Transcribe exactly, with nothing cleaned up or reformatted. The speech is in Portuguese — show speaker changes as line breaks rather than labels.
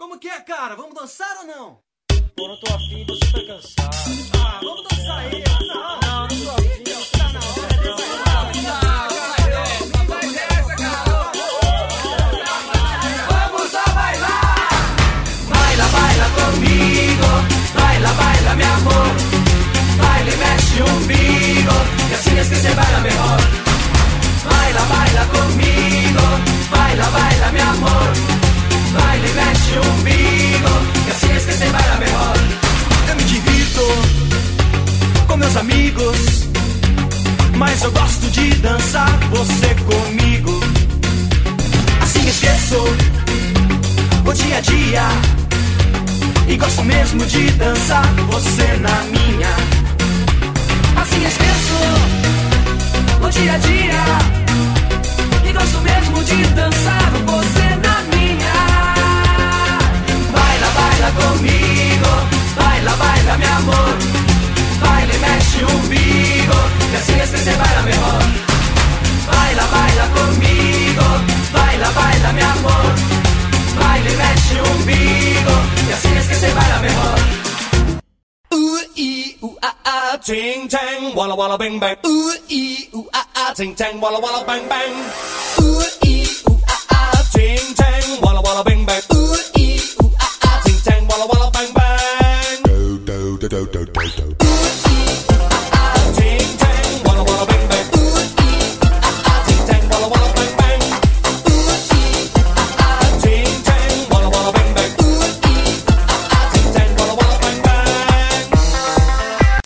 Como que é, cara? Vamos dançar ou não?
Pô, não tô afim, tô super cansado.
Ah, vamos dançar aí. Não,
não, não tô afim.
Tá na hora.
Vamos a bailar. Baila, baila comigo. Baila, baila, mi amor. Baila y mexe o umbigo. Y así es que se baila mejor. Baila, baila comigo. Baila, baila, mi amor. Baila y mexe o umbigo. Y así es que se baila mejor.
Eu me divirto com meus amigos, mas eu gosto de dançar você comigo. Assim esqueço o dia a dia e gosto mesmo de dançar você na minha. Assim esqueço o dia a dia e gosto mesmo de dançar você na minha. Baila, baila comigo, baila, baila, mi amor. Baila y mexe o umbigo, y así es que se baila mejor. Baila, baila conmigo, baila, baila, mi amor. Baila y mexe o umbigo, y así es que se baila mejor.
Ooh, ee, ooh, ah, ah, ting, tang, walla, walla, bang, bang. Ooh, ee, ooh, ah, ah, ting, tang, walla, walla, bang, bang. Ooh, ee, ooh, ah, ah, ting, tang, walla, walla, bang.